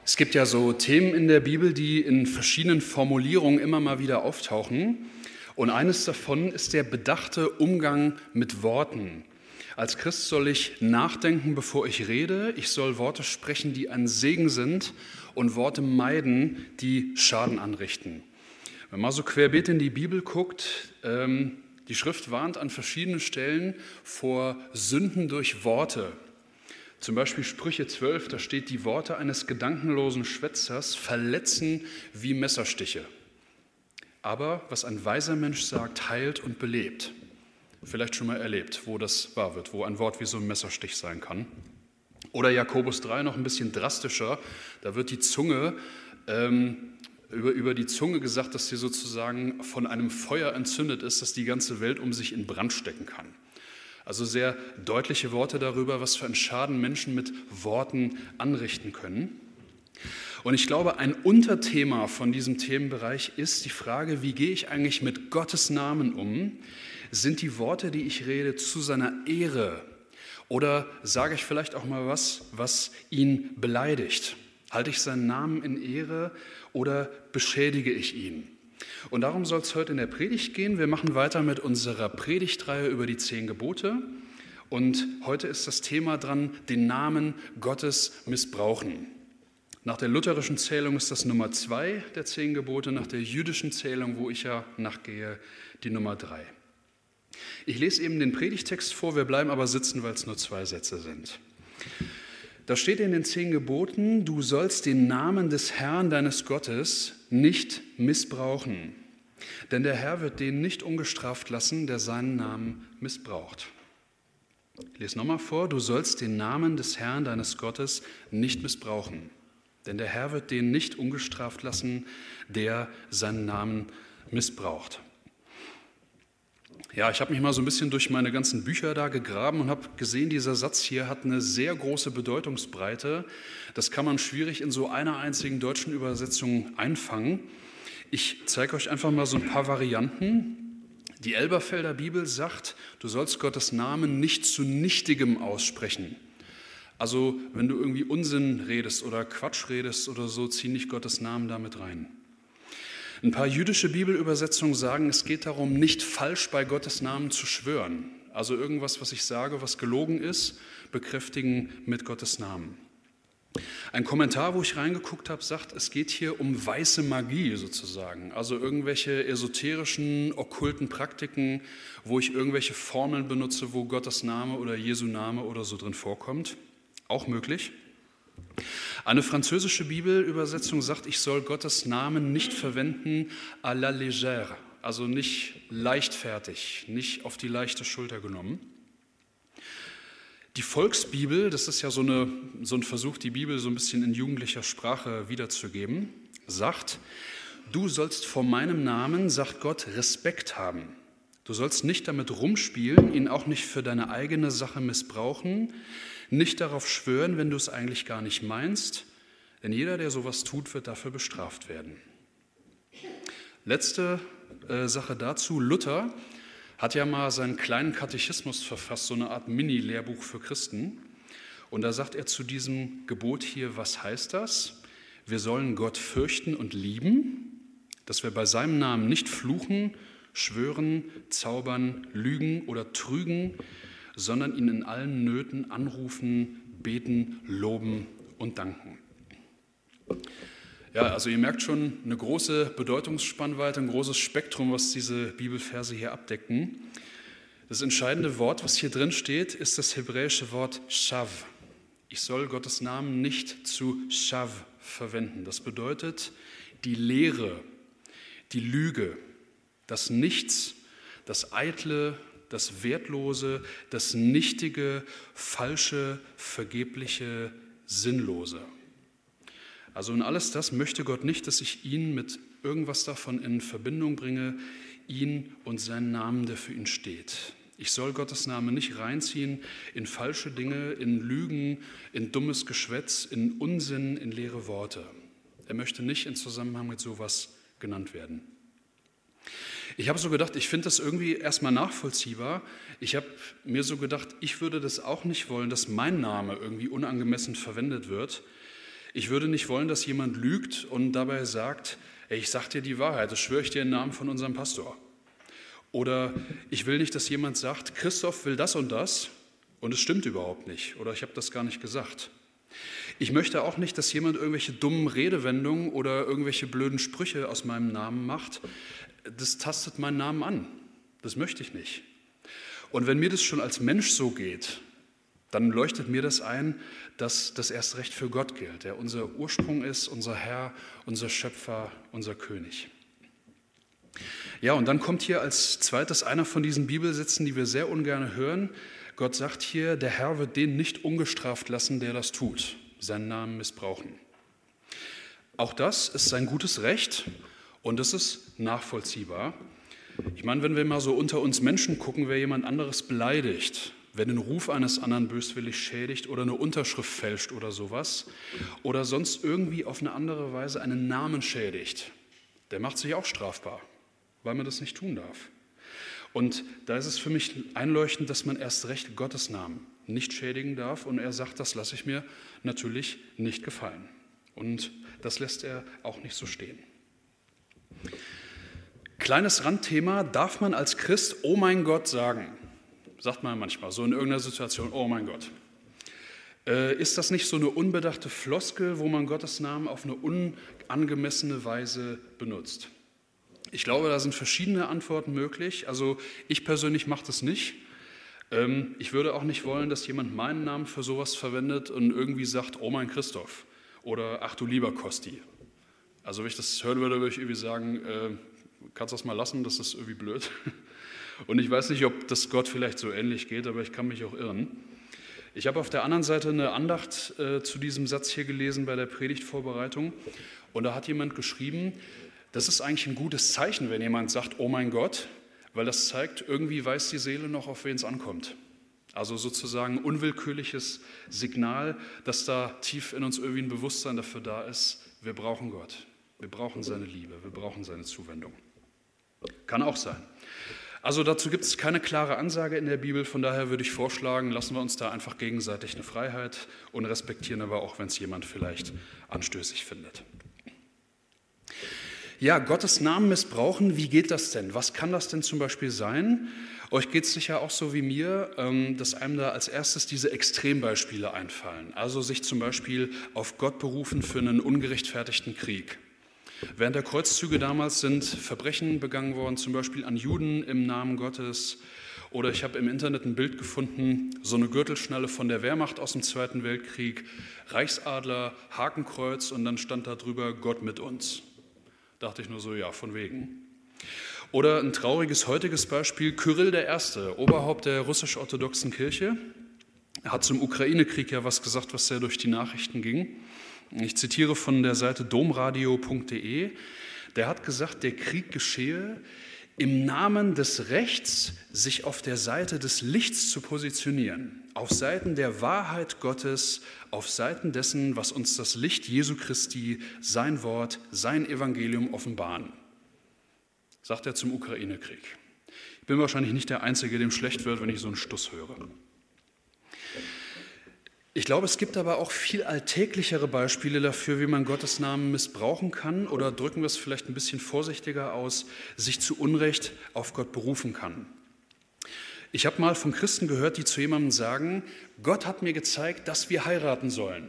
Es gibt ja so Themen in der Bibel, die in verschiedenen Formulierungen immer mal wieder auftauchen. Und eines davon ist der bedachte Umgang mit Worten. Als Christ soll ich nachdenken, bevor ich rede. Ich soll Worte sprechen, die ein Segen sind, und Worte meiden, die Schaden anrichten. Wenn man so querbeet in die Bibel guckt, die Schrift warnt an verschiedenen Stellen vor Sünden durch Worte. Zum Beispiel Sprüche 12, da steht, die Worte eines gedankenlosen Schwätzers verletzen wie Messerstiche. Aber was ein weiser Mensch sagt, heilt und belebt. Vielleicht schon mal erlebt, wo das wahr wird, wo ein Wort wie so ein Messerstich sein kann. Oder Jakobus 3 noch ein bisschen drastischer, da wird die Zunge, über die Zunge gesagt, dass sie sozusagen von einem Feuer entzündet ist, das die ganze Welt um sich in Brand stecken kann. Also sehr deutliche Worte darüber, was für einen Schaden Menschen mit Worten anrichten können. Und ich glaube, ein Unterthema von diesem Themenbereich ist die Frage, wie gehe ich eigentlich mit Gottes Namen um? Sind die Worte, die ich rede, zu seiner Ehre? Oder sage ich vielleicht auch mal was ihn beleidigt? Halte ich seinen Namen in Ehre oder beschädige ich ihn? Und darum soll es heute in der Predigt gehen. Wir machen weiter mit unserer Predigtreihe über die 10 Gebote. Und heute ist das Thema dran, den Namen Gottes missbrauchen. Nach der lutherischen Zählung ist das Nummer 2 der 10 Gebote, nach der jüdischen Zählung, wo ich ja nachgehe, die Nummer 3. Ich lese eben den Predigtext vor, wir bleiben aber sitzen, weil es nur 2 Sätze sind. Da steht in den 10 Geboten, du sollst den Namen des Herrn, deines Gottes, nicht missbrauchen. Denn der Herr wird den nicht ungestraft lassen, der seinen Namen missbraucht. Ich lese nochmal vor, du sollst den Namen des Herrn, deines Gottes, nicht missbrauchen. Denn der Herr wird den nicht ungestraft lassen, der seinen Namen missbraucht. Ja, ich habe mich mal so ein bisschen durch meine ganzen Bücher da gegraben und habe gesehen, dieser Satz hier hat eine sehr große Bedeutungsbreite. Das kann man schwierig in so einer einzigen deutschen Übersetzung einfangen. Ich zeige euch einfach mal so ein paar Varianten. Die Elberfelder Bibel sagt, du sollst Gottes Namen nicht zu Nichtigem aussprechen. Also wenn du irgendwie Unsinn redest oder Quatsch redest oder so, zieh nicht Gottes Namen damit rein. Ein paar jüdische Bibelübersetzungen sagen, es geht darum, nicht falsch bei Gottes Namen zu schwören. Also irgendwas, was ich sage, was gelogen ist, bekräftigen mit Gottes Namen. Ein Kommentar, wo ich reingeguckt habe, sagt, es geht hier um weiße Magie sozusagen. Also irgendwelche esoterischen, okkulten Praktiken, wo ich irgendwelche Formeln benutze, wo Gottes Name oder Jesu Name oder so drin vorkommt. Auch möglich. Eine französische Bibelübersetzung sagt, ich soll Gottes Namen nicht verwenden à la légère, also nicht leichtfertig, nicht auf die leichte Schulter genommen. Die Volksbibel, das ist ja so ein Versuch, die Bibel so ein bisschen in jugendlicher Sprache wiederzugeben, sagt, du sollst vor meinem Namen, sagt Gott, Respekt haben. Du sollst nicht damit rumspielen, ihn auch nicht für deine eigene Sache missbrauchen, nicht darauf schwören, wenn du es eigentlich gar nicht meinst, denn jeder, der sowas tut, wird dafür bestraft werden. Letzte Sache dazu, Luther hat ja mal seinen kleinen Katechismus verfasst, so eine Art Mini-Lehrbuch für Christen. Und da sagt er zu diesem Gebot hier, was heißt das? Wir sollen Gott fürchten und lieben, dass wir bei seinem Namen nicht fluchen, schwören, zaubern, lügen oder trügen, sondern ihn in allen Nöten anrufen, beten, loben und danken. Ja, also ihr merkt schon, eine große Bedeutungsspannweite, ein großes Spektrum, was diese Bibelverse hier abdecken. Das entscheidende Wort, was hier drin steht, ist das hebräische Wort Shav. Ich soll Gottes Namen nicht zu Shav verwenden. Das bedeutet die Lehre, die Lüge, das Nichts, das Eitle, das Wertlose, das Nichtige, Falsche, Vergebliche, Sinnlose. Also in alles das möchte Gott nicht, dass ich ihn mit irgendwas davon in Verbindung bringe, ihn und seinen Namen, der für ihn steht. Ich soll Gottes Namen nicht reinziehen in falsche Dinge, in Lügen, in dummes Geschwätz, in Unsinn, in leere Worte. Er möchte nicht in Zusammenhang mit sowas genannt werden. Ich habe so gedacht, ich finde das irgendwie erstmal nachvollziehbar. Ich habe mir so gedacht, ich würde das auch nicht wollen, dass mein Name irgendwie unangemessen verwendet wird. Ich würde nicht wollen, dass jemand lügt und dabei sagt, ey, ich sag dir die Wahrheit, das schwöre ich dir im Namen von unserem Pastor. Oder ich will nicht, dass jemand sagt, Christoph will das und es stimmt überhaupt nicht oder ich habe das gar nicht gesagt. Ich möchte auch nicht, dass jemand irgendwelche dummen Redewendungen oder irgendwelche blöden Sprüche aus meinem Namen macht. Das tastet meinen Namen an. Das möchte ich nicht. Und wenn mir das schon als Mensch so geht, dann leuchtet mir das ein, dass das erst recht für Gott gilt, der unser Ursprung ist, unser Herr, unser Schöpfer, unser König. Ja, und dann kommt hier als zweites einer von diesen Bibelsätzen, die wir sehr ungern hören. Gott sagt hier, der Herr wird den nicht ungestraft lassen, der das tut, seinen Namen missbrauchen. Auch das ist sein gutes Recht und es ist nachvollziehbar. Ich meine, wenn wir mal so unter uns Menschen gucken, wer jemand anderes beleidigt, wer den Ruf eines anderen böswillig schädigt oder eine Unterschrift fälscht oder sowas oder sonst irgendwie auf eine andere Weise einen Namen schädigt, der macht sich auch strafbar, weil man das nicht tun darf. Und da ist es für mich einleuchtend, dass man erst recht Gottes Namen nicht schädigen darf und er sagt, das lasse ich mir natürlich nicht gefallen. Und das lässt er auch nicht so stehen. Kleines Randthema, darf man als Christ oh mein Gott sagen? Sagt man manchmal so in irgendeiner Situation, oh mein Gott. Ist das nicht so eine unbedachte Floskel, wo man Gottes Namen auf eine unangemessene Weise benutzt? Ich glaube, da sind verschiedene Antworten möglich. Also ich persönlich mache das nicht. Ich würde auch nicht wollen, dass jemand meinen Namen für sowas verwendet und irgendwie sagt, oh mein Christoph oder ach du lieber Kosti. Also wenn ich das hören würde, würde ich irgendwie sagen, kannst du das mal lassen, das ist irgendwie blöd. Und ich weiß nicht, ob das Gott vielleicht so ähnlich geht, aber ich kann mich auch irren. Ich habe auf der anderen Seite eine Andacht zu diesem Satz hier gelesen bei der Predigtvorbereitung und da hat jemand geschrieben, das ist eigentlich ein gutes Zeichen, wenn jemand sagt, oh mein Gott, weil das zeigt, irgendwie weiß die Seele noch, auf wen es ankommt. Also sozusagen unwillkürliches Signal, dass da tief in uns irgendwie ein Bewusstsein dafür da ist, wir brauchen Gott, wir brauchen seine Liebe, wir brauchen seine Zuwendung. Kann auch sein. Also dazu gibt es keine klare Ansage in der Bibel, von daher würde ich vorschlagen, lassen wir uns da einfach gegenseitig eine Freiheit und respektieren aber auch, wenn es jemand vielleicht anstößig findet. Ja, Gottes Namen missbrauchen, wie geht das denn? Was kann das denn zum Beispiel sein? Euch geht es sicher auch so wie mir, dass einem da als erstes diese Extrembeispiele einfallen. Also sich zum Beispiel auf Gott berufen für einen ungerechtfertigten Krieg. Während der Kreuzzüge damals sind Verbrechen begangen worden, zum Beispiel an Juden im Namen Gottes. Oder ich habe im Internet ein Bild gefunden, so eine Gürtelschnalle von der Wehrmacht aus dem Zweiten Weltkrieg, Reichsadler, Hakenkreuz und dann stand da drüber Gott mit uns. Dachte ich nur so, ja, von wegen. Oder ein trauriges heutiges Beispiel, Kyrill I., Oberhaupt der russisch-orthodoxen Kirche, hat zum Ukraine-Krieg ja was gesagt, was sehr durch die Nachrichten ging. Ich zitiere von der Seite domradio.de. Der hat gesagt, der Krieg geschehe im Namen des Rechts, sich auf der Seite des Lichts zu positionieren, auf Seiten der Wahrheit Gottes, auf Seiten dessen, was uns das Licht Jesu Christi, sein Wort, sein Evangelium offenbaren. Sagt er zum Ukraine-Krieg. Ich bin wahrscheinlich nicht der Einzige, dem schlecht wird, wenn ich so einen Stuss höre. Ich glaube, es gibt aber auch viel alltäglichere Beispiele dafür, wie man Gottes Namen missbrauchen kann oder drücken wir es vielleicht ein bisschen vorsichtiger aus, sich zu Unrecht auf Gott berufen kann. Ich habe mal von Christen gehört, die zu jemandem sagen, Gott hat mir gezeigt, dass wir heiraten sollen.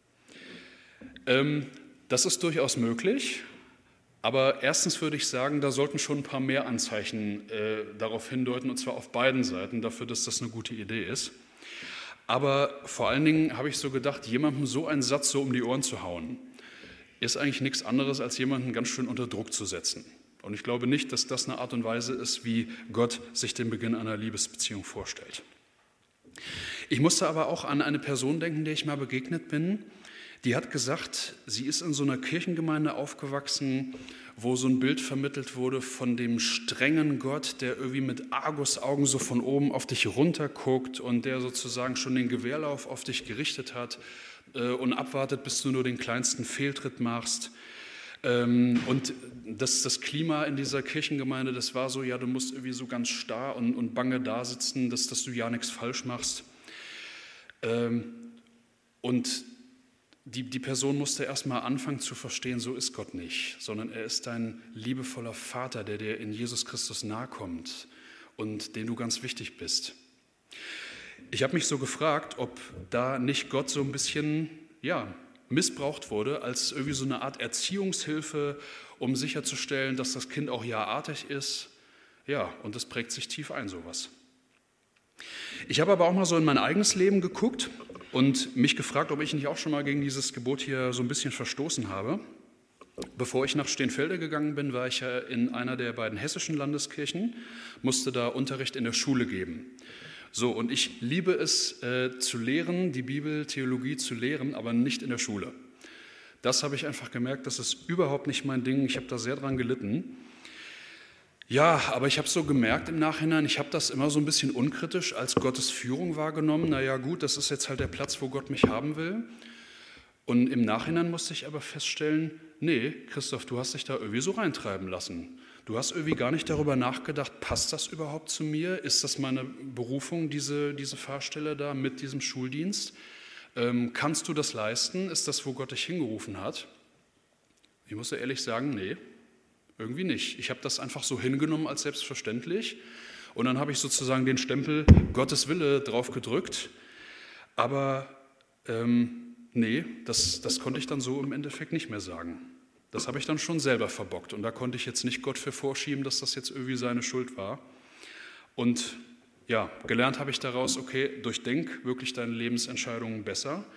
Das ist durchaus möglich, aber erstens würde ich sagen, da sollten schon ein paar mehr Anzeichen darauf hindeuten, und zwar auf beiden Seiten, dafür, dass das eine gute Idee ist. Aber vor allen Dingen habe ich so gedacht, jemandem so einen Satz so um die Ohren zu hauen, ist eigentlich nichts anderes, als jemanden ganz schön unter Druck zu setzen. Und ich glaube nicht, dass das eine Art und Weise ist, wie Gott sich den Beginn einer Liebesbeziehung vorstellt. Ich musste aber auch an eine Person denken, der ich mal begegnet bin. Die hat gesagt, sie ist in so einer Kirchengemeinde aufgewachsen, wo so ein Bild vermittelt wurde von dem strengen Gott, der irgendwie mit Argusaugen so von oben auf dich runterguckt und der sozusagen schon den Gewehrlauf auf dich gerichtet hat und abwartet, bis du nur den kleinsten Fehltritt machst. Und das Klima in dieser Kirchengemeinde, das war so, ja, du musst irgendwie so ganz starr und bange da sitzen, dass du ja nichts falsch machst. Und die Person musste erstmal anfangen zu verstehen, so ist Gott nicht, sondern er ist dein liebevoller Vater, der dir in Jesus Christus nahe kommt und dem du ganz wichtig bist. Ich habe mich so gefragt, ob da nicht Gott so ein bisschen missbraucht wurde als irgendwie so eine Art Erziehungshilfe, um sicherzustellen, dass das Kind auch ja-artig ist. Ja, und das prägt sich tief ein, sowas. Ich habe aber auch mal so in mein eigenes Leben geguckt und mich gefragt, ob ich nicht auch schon mal gegen dieses Gebot hier so ein bisschen verstoßen habe. Bevor ich nach Steenfelde gegangen bin, war ich ja in einer der beiden hessischen Landeskirchen, musste da Unterricht in der Schule geben. So, und ich liebe es zu lehren, die Bibel, Theologie zu lehren, aber nicht in der Schule. Das habe ich einfach gemerkt, das ist überhaupt nicht mein Ding, ich habe da sehr dran gelitten. Ja, aber ich habe so gemerkt im Nachhinein, ich habe das immer so ein bisschen unkritisch als Gottes Führung wahrgenommen. Naja gut, das ist jetzt halt der Platz, wo Gott mich haben will. Und im Nachhinein musste ich aber feststellen, nee, Christoph, du hast dich da irgendwie so reintreiben lassen. Du hast irgendwie gar nicht darüber nachgedacht, passt das überhaupt zu mir? Ist das meine Berufung, diese Fahrstelle da mit diesem Schuldienst? Kannst du das leisten? Ist das, wo Gott dich hingerufen hat? Ich muss ja ehrlich sagen, nee, irgendwie nicht. Ich habe das einfach so hingenommen als selbstverständlich und dann habe ich sozusagen den Stempel Gottes Wille drauf gedrückt. Aber nee, das konnte ich dann so im Endeffekt nicht mehr sagen. Das habe ich dann schon selber verbockt und da konnte ich jetzt nicht Gott für vorschieben, dass das jetzt irgendwie seine Schuld war. Und ja, gelernt habe ich daraus, okay, durchdenk wirklich deine Lebensentscheidungen besser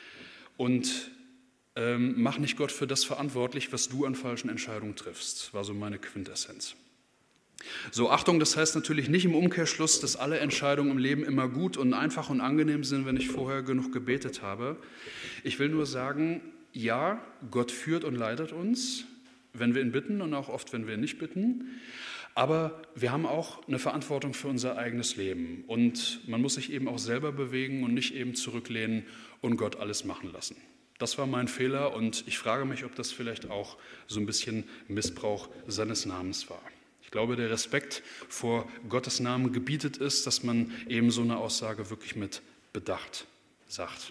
und mach nicht Gott für das verantwortlich, was du an falschen Entscheidungen triffst. War so meine Quintessenz. So, Achtung, das heißt natürlich nicht im Umkehrschluss, dass alle Entscheidungen im Leben immer gut und einfach und angenehm sind, wenn ich vorher genug gebetet habe. Ich will nur sagen, ja, Gott führt und leitet uns, wenn wir ihn bitten und auch oft, wenn wir ihn nicht bitten. Aber wir haben auch eine Verantwortung für unser eigenes Leben. Und man muss sich eben auch selber bewegen und nicht eben zurücklehnen und Gott alles machen lassen. Das war mein Fehler und ich frage mich, ob das vielleicht auch so ein bisschen Missbrauch seines Namens war. Ich glaube, der Respekt vor Gottes Namen gebietet es, dass man eben so eine Aussage wirklich mit Bedacht sagt.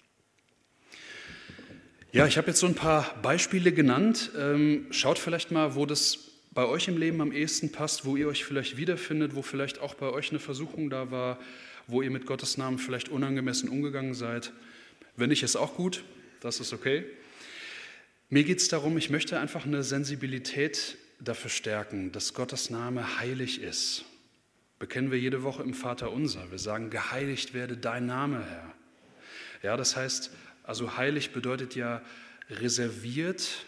Ja, ich habe jetzt so ein paar Beispiele genannt. Schaut vielleicht mal, wo das bei euch im Leben am ehesten passt, wo ihr euch vielleicht wiederfindet, wo vielleicht auch bei euch eine Versuchung da war, wo ihr mit Gottes Namen vielleicht unangemessen umgegangen seid. Wenn nicht, ist auch gut, das ist okay. Mir geht es darum, ich möchte einfach eine Sensibilität dafür stärken, dass Gottes Name heilig ist. Bekennen wir jede Woche im Vaterunser. Wir sagen, geheiligt werde dein Name, Herr. Ja, das heißt, also heilig bedeutet ja reserviert,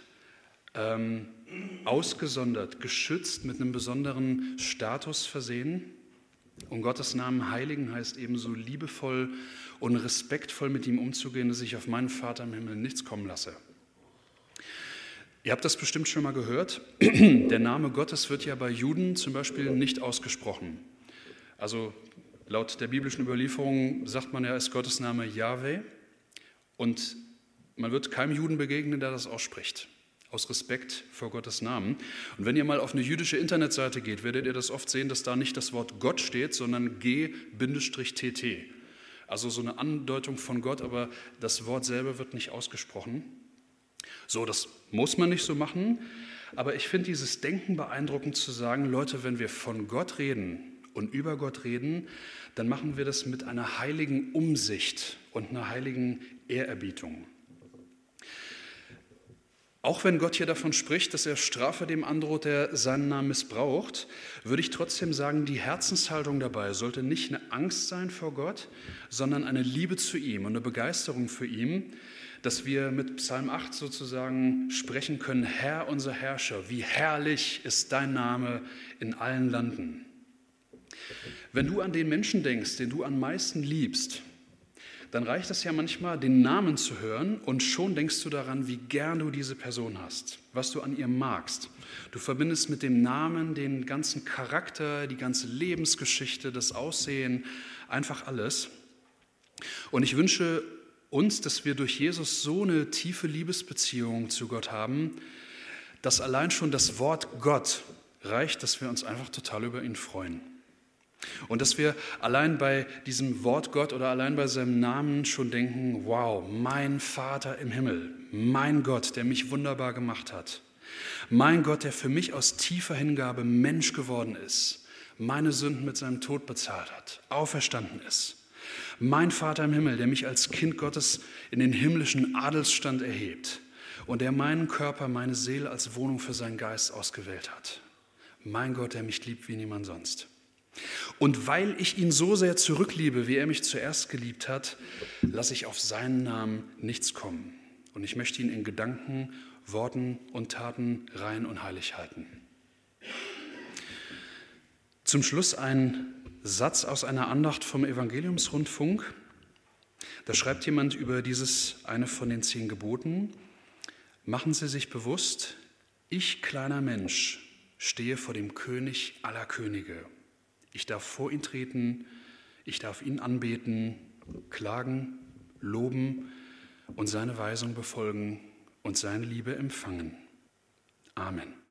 ausgesondert, geschützt, mit einem besonderen Status versehen. Und Gottes Namen heiligen heißt ebenso liebevoll und respektvoll mit ihm umzugehen, dass ich auf meinen Vater im Himmel nichts kommen lasse. Ihr habt das bestimmt schon mal gehört. Der Name Gottes wird ja bei Juden zum Beispiel nicht ausgesprochen. Also laut der biblischen Überlieferung sagt man ja, ist Gottes Name Jahwe. Und man wird keinem Juden begegnen, der das ausspricht, aus Respekt vor Gottes Namen. Und wenn ihr mal auf eine jüdische Internetseite geht, werdet ihr das oft sehen, dass da nicht das Wort Gott steht, sondern G-TT. Also so eine Andeutung von Gott, aber das Wort selber wird nicht ausgesprochen. So, das muss man nicht so machen, aber ich finde dieses Denken beeindruckend zu sagen, Leute, wenn wir von Gott reden und über Gott reden, dann machen wir das mit einer heiligen Umsicht und einer heiligen Ehrerbietung. Auch wenn Gott hier davon spricht, dass er Strafe dem androht, der seinen Namen missbraucht, würde ich trotzdem sagen, die Herzenshaltung dabei sollte nicht eine Angst sein vor Gott, sondern eine Liebe zu ihm und eine Begeisterung für ihn, dass wir mit Psalm 8 sozusagen sprechen können, Herr, unser Herrscher, wie herrlich ist dein Name in allen Landen. Wenn du an den Menschen denkst, den du am meisten liebst, dann reicht es ja manchmal, den Namen zu hören und schon denkst du daran, wie gern du diese Person hast, was du an ihr magst. Du verbindest mit dem Namen den ganzen Charakter, die ganze Lebensgeschichte, das Aussehen, einfach alles. Und ich wünsche uns, dass wir durch Jesus so eine tiefe Liebesbeziehung zu Gott haben, dass allein schon das Wort Gott reicht, dass wir uns einfach total über ihn freuen. Und dass wir allein bei diesem Wort Gott oder allein bei seinem Namen schon denken, wow, mein Vater im Himmel, mein Gott, der mich wunderbar gemacht hat, mein Gott, der für mich aus tiefer Hingabe Mensch geworden ist, meine Sünden mit seinem Tod bezahlt hat, auferstanden ist. Mein Vater im Himmel, der mich als Kind Gottes in den himmlischen Adelsstand erhebt und der meinen Körper, meine Seele als Wohnung für seinen Geist ausgewählt hat. Mein Gott, der mich liebt wie niemand sonst. Und weil ich ihn so sehr zurückliebe, wie er mich zuerst geliebt hat, lasse ich auf seinen Namen nichts kommen. Und ich möchte ihn in Gedanken, Worten und Taten rein und heilig halten. Zum Schluss ein Satz aus einer Andacht vom Evangeliumsrundfunk. Da schreibt jemand über dieses eine von den 10 Geboten: Machen Sie sich bewusst, ich, kleiner Mensch, stehe vor dem König aller Könige. Ich darf vor ihn treten, ich darf ihn anbeten, klagen, loben und seine Weisung befolgen und seine Liebe empfangen. Amen.